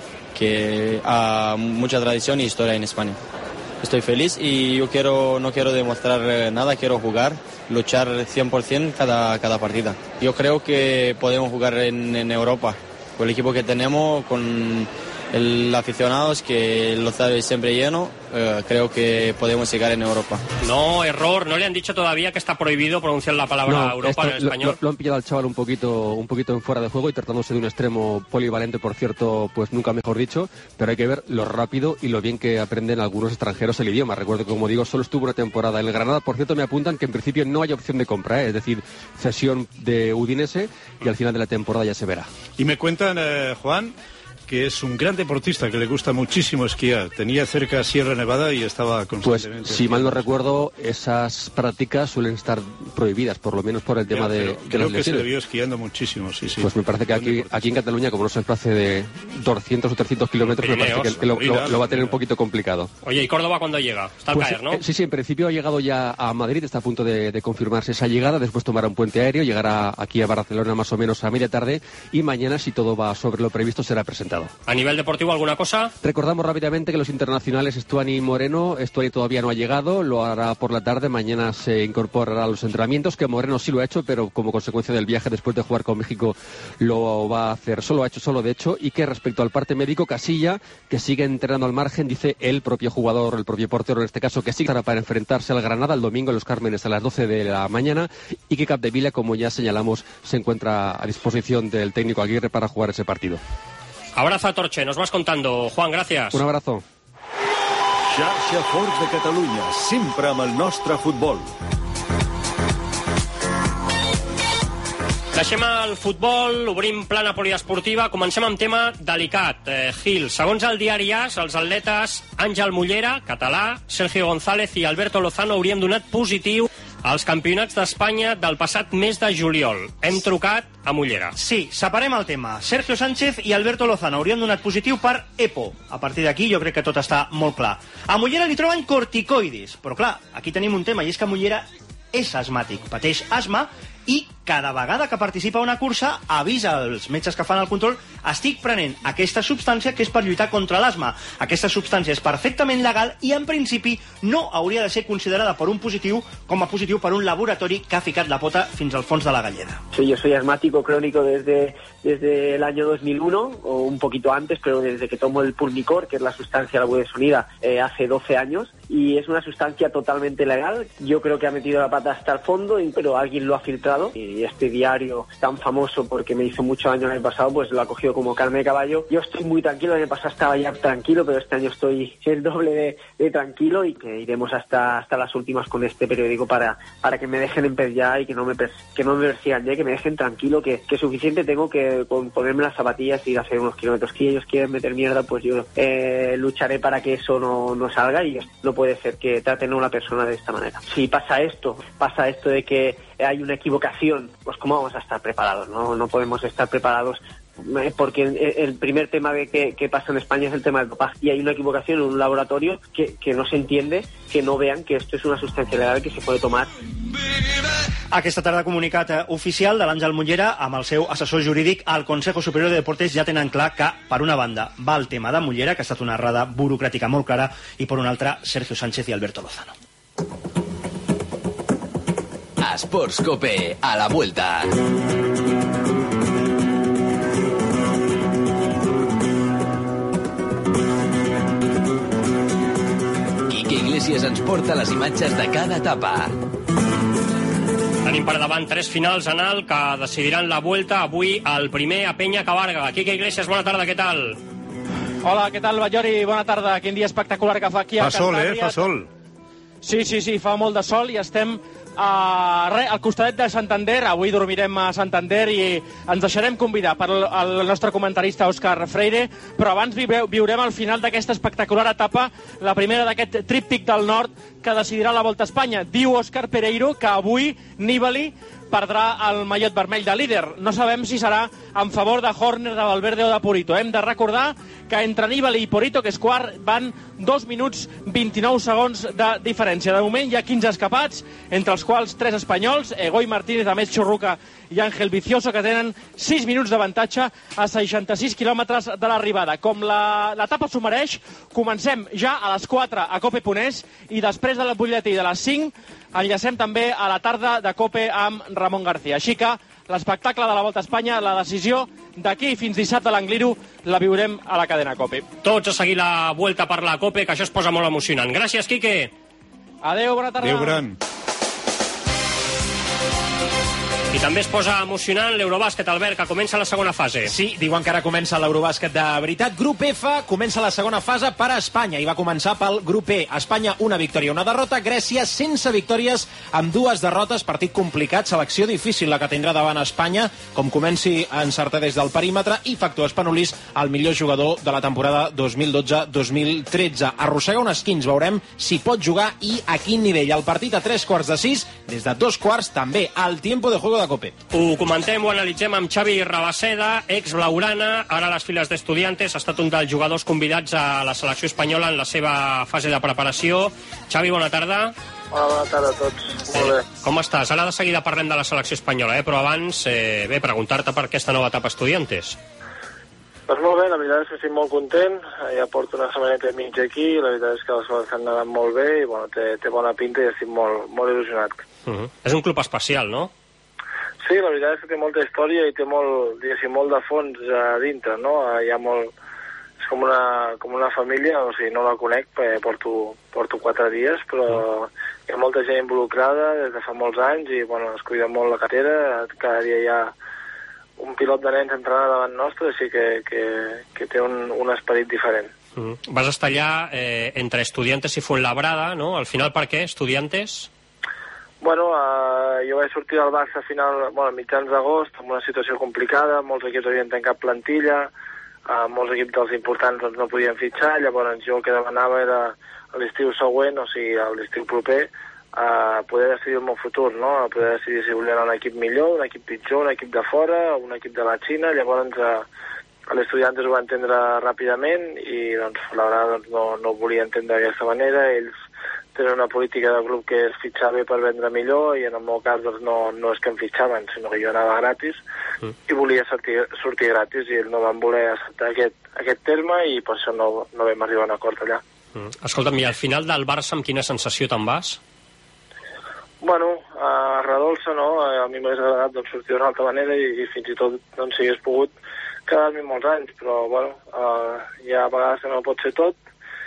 ha mucha tradición y historia en España. Estoy feliz y yo no quiero demostrar nada, quiero jugar, luchar 100% cada partida. Yo creo que podemos jugar en Europa, con el equipo que tenemos, con el aficionados que lo sabe siempre lleno, creo que podemos llegar en Europa. No, error, no le han dicho todavía que está prohibido pronunciar la palabra Europa en español. Lo han pillado al chaval un poquito en fuera de juego y tratándose de un extremo polivalente, por cierto, pues nunca mejor dicho, pero hay que ver lo rápido y lo bien que aprenden algunos extranjeros el idioma. Recuerdo que, como digo, solo estuvo una temporada en el Granada. Por cierto, me apuntan que en principio no hay opción de compra, es decir, cesión de Udinese, y al final de la temporada ya se verá. Y me cuentan, Juan, que es un gran deportista, que le gusta muchísimo esquiar. Tenía cerca Sierra Nevada y estaba constantemente... Pues, si mal no recuerdo, esas prácticas suelen estar prohibidas, por lo menos por el tema de creo las que se lesiones. le vio esquiando muchísimo, sí. Pues me parece que aquí en Cataluña, como no se desplace de 200 o 300 kilómetros, me parece que lo va a tener un poquito complicado. Oye, ¿y Córdoba cuándo llega? Está al caer, ¿no? Sí, en principio ha llegado ya a Madrid, está a punto de confirmarse esa llegada, después tomará un puente aéreo, llegará aquí a Barcelona más o menos a media tarde y mañana, si todo va sobre lo previsto, será presentado. A nivel deportivo, ¿alguna cosa? Recordamos rápidamente que los internacionales Stuani y Moreno, Stuani todavía no ha llegado, lo hará por la tarde, mañana se incorporará a los entrenamientos, que Moreno sí lo ha hecho, pero como consecuencia del viaje después de jugar con México lo va a hacer solo de hecho, y que respecto al parte médico, Casilla, que sigue entrenando al margen, dice el propio jugador, el propio portero en este caso, que sí estará para enfrentarse al Granada el domingo en Los Cármenes a las 12 de la mañana, y que Capdevila, como ya señalamos, se encuentra a disposición del técnico Aguirre para jugar ese partido. Abrazo a Torche, nos vas contando. Juan, gracias. Un abrazo. Xarxa Forts de Catalunya, sempre amb el nostre futbol. Deixem el futbol, obrim plana poliesportiva, comencem amb tema delicat. Gil, segons el diari AS, els atletes Àngel Mollera, català, Sergio González i Alberto Lozano haurien donat positiu als campionats d'Espanya del passat mes de juliol. Hem trucat a Mollera. Sí, separem el tema. Sergio Sánchez i Alberto Lozano haurien donat positiu per EPO. A partir d'aquí jo crec que tot està molt clar. A Mollera li troben corticoidis, però clar, aquí tenim un tema, i és que Mollera és asmàtic, pateix asma, i cada vegada que participa a una cursa avisa als metges que fan el control: estic prenent aquesta substància que és per lluitar contra l'asma. Aquesta substància és perfectament legal i en principi no hauria de ser considerada per un positiu com a positiu per un laboratori que ha ficat la pota fins al fons de la galleda. Sí, yo soy asmático crónico desde el año 2001 o un poquito antes, pero desde que tomo el Pulmicor, que es la sustancia, la budesonida, hace 12 años, y es una sustancia totalmente legal. Yo creo que ha metido la pata hasta el fondo, pero alguien lo ha filtrado, y este diario tan famoso porque me hizo mucho daño el año pasado, pues lo ha cogido como carne de caballo. Yo estoy muy tranquilo, el año pasado estaba ya tranquilo, pero este año estoy el doble de tranquilo, y que iremos hasta las últimas con este periódico para que me dejen en paz ya y que no me persigan ya, y que me dejen tranquilo, que suficiente tengo que con ponerme las zapatillas y ir a hacer unos kilómetros. Que ellos quieren meter mierda, pues yo lucharé para que eso no salga, y no puede ser que traten a una persona de esta manera. Si pasa esto de que hay una equivocación, pues ¿cómo vamos a estar preparados? No podemos estar preparados, porque el primer tema que pasa en España es el tema del dopaje, y hay una equivocación en un laboratorio que no se entiende, que no vean que esto es una sustancia legal que se puede tomar. Aquesta tarda comunicat oficial de l'Àngel Mollera amb el seu assessor jurídic al Consejo Superior de Deportes ja tenen clar que, per una banda, va el tema de Mollera, que ha estat una errada burocràtica molt clara, i per una altra, Sergio Sánchez i Alberto Lozano. Sports Cope, a la vuelta. Quique Iglesias ens porta les imatges de cada etapa. Tenim per davant 3 finals en alt que decidiran la Vuelta avui al primer a Penya Cabarga. Quique Iglesias, bona tarda, què tal? Hola, què tal, Ballori? Bona tarda. Quin dia espectacular que fa aquí a Cantàbria. Fa sol. Sí, fa molt de sol i estem al costadet de Santander. Avui dormirem a Santander i ens deixarem convidar per el nostre comentarista Òscar Freire, però abans viurem el final d'aquesta espectacular etapa, la primera d'aquest tríptic del nord que decidirà la Volta a Espanya. Diu Òscar Pereiro que avui Nibali perdrà el mallot vermell de líder. No sabem si serà en favor de Horner, de Valverde o de Purito. Hem de recordar que entre Nibali i Purito, que és quart, van 2 minuts 29 segons de diferència. De moment hi ha 15 escapats, entre els quals 3 espanyols, Egoy Martínez, Ahmed Churruca i Ángel Vicioso, que tenen 6 minuts d'avantatge a 66 quilòmetres de l'arribada. Com l'etapa s'ho mereix, comencem ja a les 4 a Cope Ponés i després de la butlletí de les 5 enllacem també a la tarda de Cope amb Ramon García. Així que l'espectacle de la Volta a Espanya, la decisió d'aquí fins dissabte a l'Angliru, la viurem a la cadena Cope. Tots a seguir la Vuelta per la Cope, que això es posa molt emocionant. Gràcies, Quique. Adéu, bona tarda. Adéu, gran. I també es posa emocionant l'Eurobàsquet, Albert, que comença la segona fase. Sí, diuen que ara comença l'Eurobàsquet de veritat. Grup F comença la segona fase per a Espanya i va començar pel grup E. Espanya, una victòria, una derrota. Grècia, sense victòries, amb 2 derrotes. Partit complicat, selecció difícil la que tindrà davant Espanya, com comenci a encertar des del perímetre, i Factor Spanoulis, el millor jugador de la temporada 2012-2013. Arrossega un esquins, veurem si pot jugar i a quin nivell. El partit a 3:45, des de 2 també al tiempo de juego de Cope. Ho comentem, ho analitzem amb Xavi Rabaseda, ex-blaugrana, ara a les files d'Estudiantes, ha estat un dels jugadors convidats a la selecció espanyola en la seva fase de preparació. Xavi, bona tarda. Hola, bona tarda a tots. Molt bé. Com estàs? Ara de seguida parlem de la selecció espanyola, però abans, preguntar-te per aquesta nova etapa Estudiantes. Doncs molt bé, la veritat és que estic molt content, ja porto una setmaneta i mitja aquí, la veritat és que les coses estan anant molt bé i bueno, té bona pinta i estic molt il·lusionat. És un club especial, no? Sí, la veritat és que té molta història i té molt de fons a dintre, no? Hi ha molt... És com una família, o sigui, no la conec, perquè porto 4 dies, però hi ha molta gent involucrada des de fa molts anys i, bueno, es cuida molt la carrera, cada dia hi ha un pilot de nens entrenant davant nostre, així que té un esperit diferent. Vas estar allà entre Estudiantes i Fuenlabrada, no? Al final, per què, Estudiantes? Bueno, jo vaig sortir del Barça a mitjans d'agost, amb una situació complicada, molts equips havien tancat plantilla, molts equips dels importants doncs, no podien fitxar, llavors jo el que demanava era a l'estiu següent, o sigui, a l'estiu proper, poder decidir el meu futur, no? Poder decidir si volia anar a un equip millor, un equip pitjor, un equip de fora, un equip de la Xina, llavors l'Estudiantes ho va entendre ràpidament i doncs, la veritat no ho volia entendre d'aquesta manera, ells tenen una política de club que és fitxar bé per vendre millor i en el meu cas doncs, no és que em fitxaven, sinó que jo anava gratis i volia sortir gratis i ells no van voler acceptar aquest terme i per això no vam arribar a un acord allà. Escolta'm, i al final del Barça amb quina sensació te'n vas? Bueno, redolça, no? A mi m'hagués agradat doncs, sortir d'una altra manera i fins i tot doncs, si hagués pogut quedar-me molts anys, però bueno, hi ha vegades que no pot ser tot.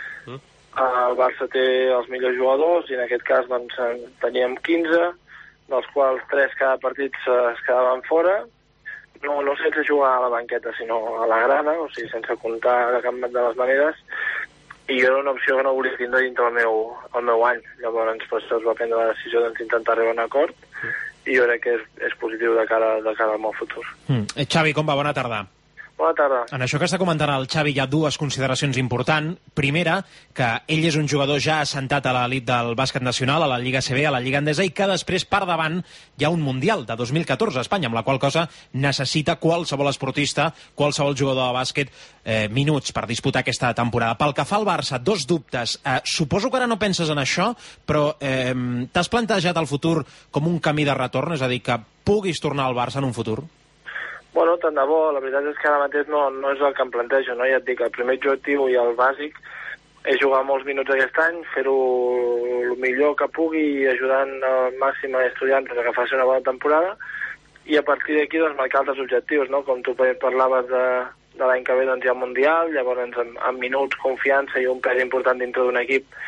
El Barça té els millors jugadors i en aquest cas doncs, teníem 15, dels quals 3 cada partit es quedaven fora, no sense jugar a la banqueta sinó a la grana, o sigui sense comptar de cap de les maneres, i era una opció que no volia tindre dintre el meu any. Llavors per això es va prendre la decisió d'intentar arribar a un acord i jo crec que és positiu de cara al meu futur. Xavi, com va? Bona tarda. Bona tarda. En això que està comentant el Xavi hi ha 2 consideracions importants. Primera, que ell és un jugador ja assentat a l'elit del bàsquet nacional, a la Lliga CB, a la Lliga Endesa, i que després per davant hi ha un Mundial de 2014 a Espanya, amb la qual cosa necessita qualsevol esportista, qualsevol jugador de bàsquet minuts per disputar aquesta temporada. Pel que fa al Barça, 2 dubtes. Suposo que ara no penses en això, però t'has plantejat el futur com un camí de retorn, és a dir, que puguis tornar al Barça en un futur? Bueno, tant de bo. La veritat és que ara mateix no és el que em plantejo, no? Ja et dic, el primer objectiu i el bàsic és jugar molts minuts aquest any, fer-ho el millor que pugui i ajudant al màxim a estudiants a que faci una bona temporada i a partir d'aquí doncs, marcar altres objectius, no? Com tu parlaves de l'any que ve doncs, hi ha Mundial, llavors amb minuts, confiança i un pes important dintre d'un equip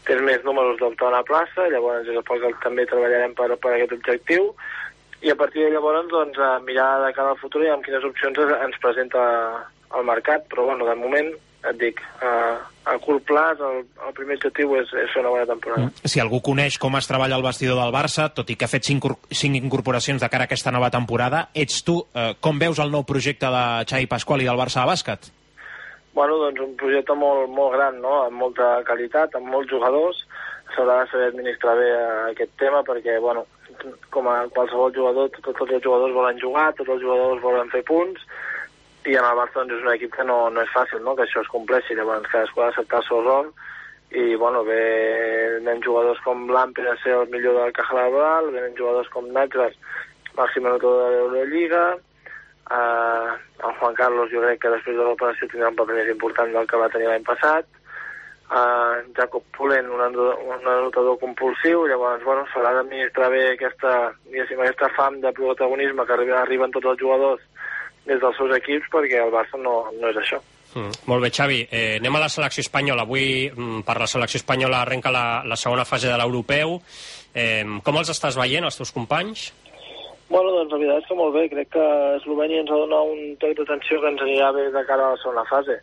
tens més números d'optar a una plaça, llavors és el poc que també treballarem per aquest objectiu, i a partir de llavors doncs, mirar de cara al futur i amb quines opcions ens presenta el mercat, però bueno, de moment et dic, a curt plaç el primer objectiu és fer una bona temporada. Si algú coneix com es treballa el vestidor del Barça, tot i que ha fet 5 incorporacions de cara a aquesta nova temporada, ets tu. Com veus el nou projecte de Xavi Pasqual i del Barça de bàsquet? Bueno, doncs un projecte molt, molt gran, no? Amb molta qualitat, amb molts jugadors. S'haurà de saber administrar bé aquest tema perquè, bueno, com a qualsevol jugador, tots els jugadors volen jugar, tots els jugadors volen fer punts, i en el Barça doncs, és un equip que no és fàcil, no?, que això es compleixi. Llavors cadascú ha d'acceptar el seu rol i bueno, venen jugadors com Lampe a ser el millor del Caja Laboral, venen jugadors com Natras, màxim anotador de l'Eurolliga, el Juan Carlos jo crec que després de l'operació tindrà un paper més important del que va tenir l'any passat, Jacob Pullen, un anotador compulsiu. Llavors bueno, s'haurà d'administrar bé aquesta fam de protagonisme que arriben tots els jugadors des dels seus equips, perquè el Barça no és això. Molt bé, Xavi. Anem a la selecció espanyola. Avui, per la selecció espanyola, arrenca la segona fase de l'europeu. Com els estàs veient, els teus companys? Bueno, doncs la veritat és que molt bé. Crec que Eslovènia ens ha donat un toc d'atenció que ens anirà bé de cara a la segona fase.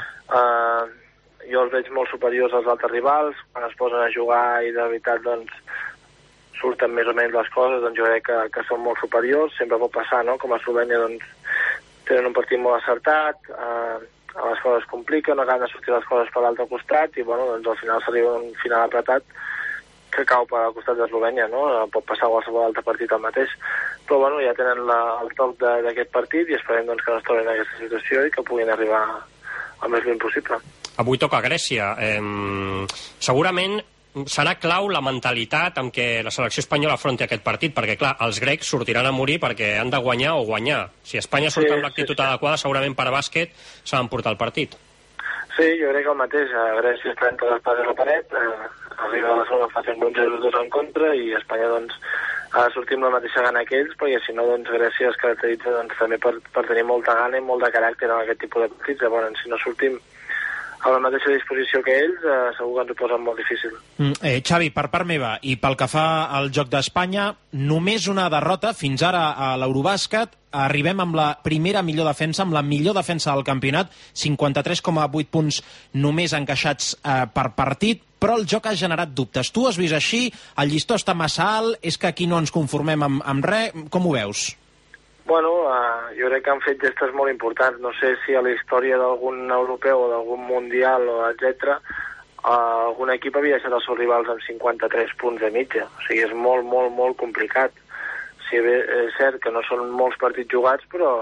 Jo els veig molt superiors als altres rivals. Quan es posen a jugar i de veritat doncs surten més o menys les coses, doncs jo crec que són molt superiors. Sempre pot passar, no? Com a Eslovènia doncs tenen un partit molt acertat, les coses es compliquen, acaben de sortir les coses per l'altre costat i bueno, doncs al final s'arriba un final apretat que cau per al costat d'Eslovènia, no? Pot passar qualsevol altre partit el mateix, però bueno, ja tenen el toc d'aquest partit i esperem doncs, que no es trobin en aquesta situació i que puguin arribar el més lluny possible. Avui toca Grècia. Segurament serà clau la mentalitat amb què la selecció espanyola afronti aquest partit, perquè clar, els grecs sortiran a morir perquè han de guanyar o guanyar. Si Espanya surt amb l'actitud adequada, segurament per bàsquet s'ha d'emportar el partit. Sí, jo crec que el mateix. Grècia està entre les pares de la paret, arriba a la segona fase amb un 0-2 en contra i Espanya doncs ha de sortir amb la mateixa gana que ells, perquè si no doncs Grècia es caracteritza doncs, també per tenir molta gana i molt de caràcter en aquest tipus de partits. Llavors, si no sortim a la mateixa disposició que ells, segur que ens ho posen molt difícil. Xavi, per part meva, i pel que fa al joc d'Espanya, només una derrota fins ara a l'Eurobàsquet. Arribem amb la primera millor defensa, amb la millor defensa del campionat, 53,8 punts només encaixats per partit, però el joc ha generat dubtes. Tu has vist així? El llistó està massa alt? És que aquí no ens conformem amb res? Com ho veus? Bueno, jo crec que han fet gestes molt importants. No sé si a la història d'algun europeu o d'algun mundial, etc., algun equip havia deixat els seus rivals amb 53 punts de mitja. O sigui, és molt, molt, molt complicat. Sí, és cert que no són molts partits jugats, però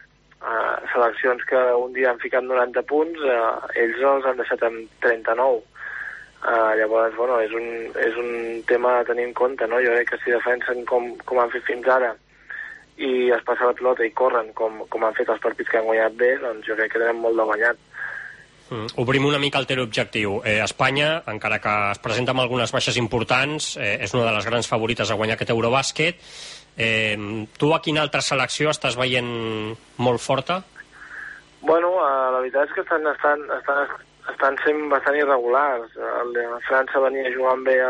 seleccions que un dia han ficat 90 punts, ells els han deixat amb 39. Llavors, bueno, és un tema a tenir en compte, no? Jo crec que si defensen com han fet fins ara i es passa la pilota i corren com han fet els partits que han guanyat bé, doncs jo crec que tenen molt de guanyat. Obrim una mica el teleobjectiu. Espanya, encara que es presenta amb algunes baixes importants, és una de les grans favorites a guanyar aquest Eurobàsquet. Tu a quina altra selecció estàs veient molt forta? Bueno, la veritat és que estan sent bastant irregulars. França venia jugant bé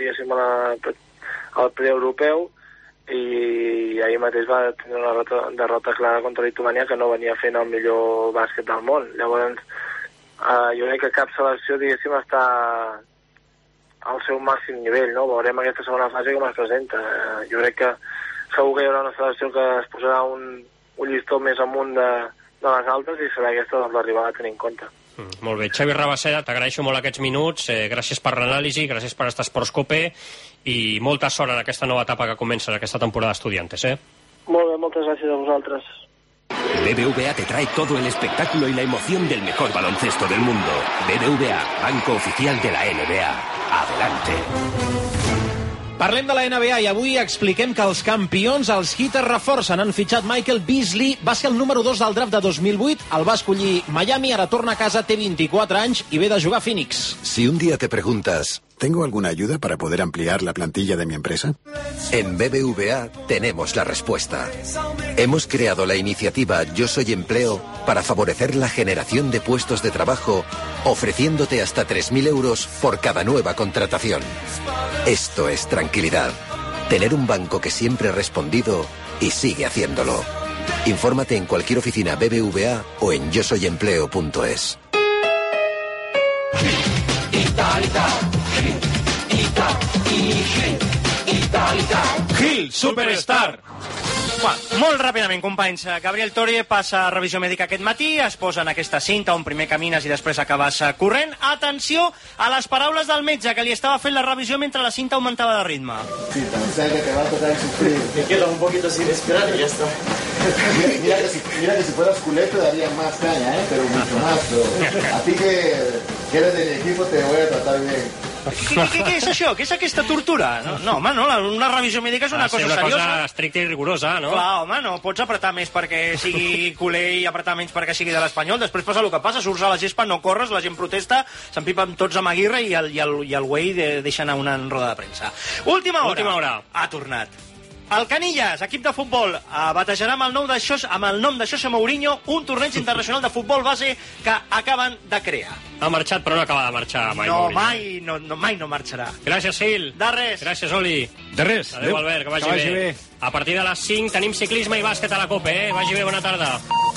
al preeuropeu i ahir mateix va tenir una derrota clara contra Lituània, que no venia fent el millor bàsquet del món. Llavors, jo crec que cap selecció, diguéssim, està al seu màxim nivell, no? Veurem aquesta segona fase com es presenta. Jo crec que segur que hi haurà una selecció que es posarà un llistó més amunt de les altres i serà aquesta doncs, l'arribada a tenir en compte. Molt bé. Xavi Rabaseda, t'agraeixo molt aquests minuts, gràcies per l'anàlisi, gràcies per estar a Sports Cope i molta sort en aquesta nova etapa que comença aquesta temporada d'Estudiantes. Molt bé, moltes gràcies a vosaltres. BBVA te trae todo el espectáculo y la emoción del mejor baloncesto del mundo. BBVA, banco oficial de la NBA. Adelante. Parlem de la NBA i avui expliquem que els campions, els Heat, es reforcen. Han fitxat Michael Beasley, va ser el número 2 del draft de 2008, el va escollir Miami, ara torna a casa, té 24 anys i ve de jugar a Phoenix. Si un día te preguntas, ¿Tengo alguna ayuda para poder ampliar la plantilla de mi empresa? En BBVA tenemos la respuesta. Hemos creado la iniciativa Yo Soy Empleo para favorecer la generación de puestos de trabajo, ofreciéndote hasta 3.000 euros por cada nueva contratación. Esto es tranquilidad. Tener un banco que siempre ha respondido y sigue haciéndolo. Infórmate en cualquier oficina BBVA o en yosoyempleo.es. Gil, Superstar. Molt ràpidament, companys. Gabriel Torie passa revisió mèdica aquest matí, es posa en aquesta cinta on primer camines i després acabes corrent. Atenció a les paraules del metge, que li estava fent la revisió mentre la cinta augmentava de ritme. Sí, pensé que te va a tocar sufrir. Te queda un poquito sin respirar y ya está. Mira que si fueras culé te daría más caña, pero mucho más. Pero a ti que eres del equipo te voy a tratar bien. Què és això? Què és aquesta tortura? No, home, no, una revisió mèdica és una cosa seriosa. Una cosa estricta i rigorosa, no? Clar, home, no pots apretar més perquè sigui culer i apretar menys perquè sigui de l'Espanyol. Després passa el que passa, surts a la gespa, no corres, la gent protesta, s'empipen tots amb Aguirre i el güey deixa anar una roda de premsa. Última hora. Ha tornat. El Canillas, equip de futbol, batejarà amb el nom de José Mourinho un torneig internacional de futbol base que acaben de crear. Ha marxat, però no acaba de marxar mai. Mai no marxarà. Gràcies, Gil. De res. Gràcies, Oli. De res. Adéu, Albert, que vagi bé. A partir de les 5 tenim ciclisme i bàsquet a la COPE, Vagi bé, bona tarda.